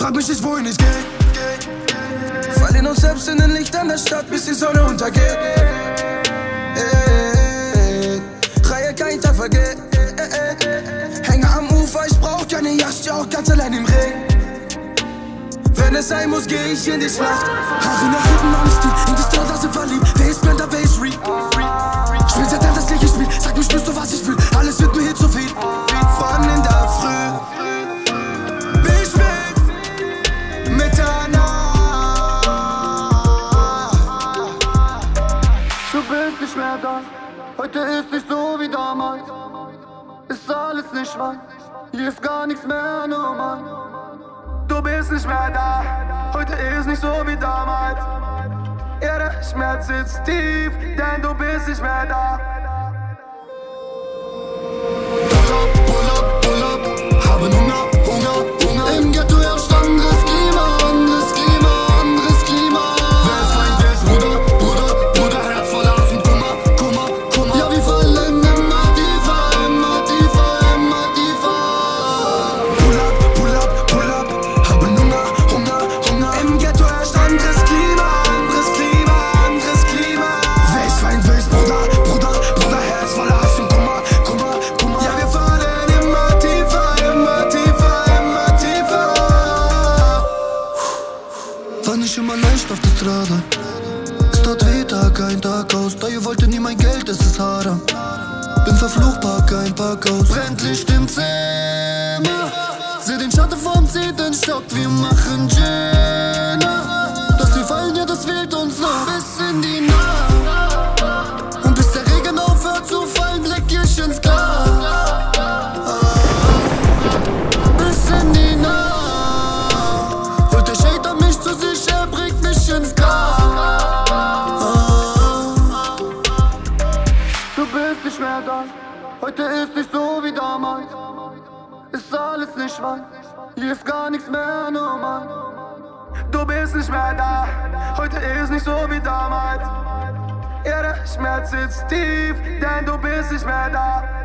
Frag mich nicht, wohin ich geh. Verlieren uns selbst in den Lichtern der Stadt, bis die Sonne untergeht. Reihe kein Tag vergeht. Hänge am Ufer, ich brauch keine Yacht, steh auch ganz allein im Regen. Wenn es sein muss, geh ich in die Schlacht. Haare nach hinten am Stil, in die Straße verliebt. Wer ist Blender, wer ist Reap? Spiel seit das gleiche Spiel, sag mir, spürst du, was ich fühl? Alles wird mir hier zu viel. Wann in der Früh bin ich mit Mitternacht. Du bist nicht mehr da, heute ist nicht so wie damals. Ist alles nicht wahr, hier ist gar nichts mehr normal. Du bist nicht mehr da, heute ist nicht so wie damals. Ja, der Schmerz sitzt tief, denn du bist nicht mehr da. Pull up, haben Hunger, Hunger, Hunger. Im Ghetto herrscht anderes Klima, anderes Klima, anderes Klima. Wer ist Feind, wer ist Bruder, Bruder, Bruder, Herz voll Hass und Kummer, Kummer, Kummer. Ja, wir fallen immer tiefer, immer tiefer, immer tiefer. Pull up, haben Hunger, Hunger, Hunger. Im Ghetto herrscht anderes Klima, anderes Klima, anderes Klima. Wer ist Feind, wer ist Bruder, Bruder, Bruder, Herz voll Hass und Kummer, Kummer, Kummer. Ja, wir fallen immer tiefer, immer tiefer, immer tiefer. War nicht immer leicht auf der Strada. Es tat weh, Tag ein, Tag aus. Da ihr wolltet nie mein Geld, es ist haram. Bin verflucht, pack ein, pack aus. Brennt Licht im Zimmer. Seh den Schatten vom zehnten Stock, wir machen Jenna. Dass wir fallen, ja, das fehlt uns noch bis in die Nacht. Und bis der Regen aufhört zu fallen, blick ich ins Glas. Bis in die Nacht. Holt der Shader mich zu sich, er bringt mich ins Gras. Du bist nicht mehr da, heute ist nicht so wie damals. Ist alles nicht wahr, hier ist gar nichts mehr normal. Du bist nicht mehr da, heute ist nicht so wie damals. Ja, der Schmerz sitzt tief, denn du bist nicht mehr da.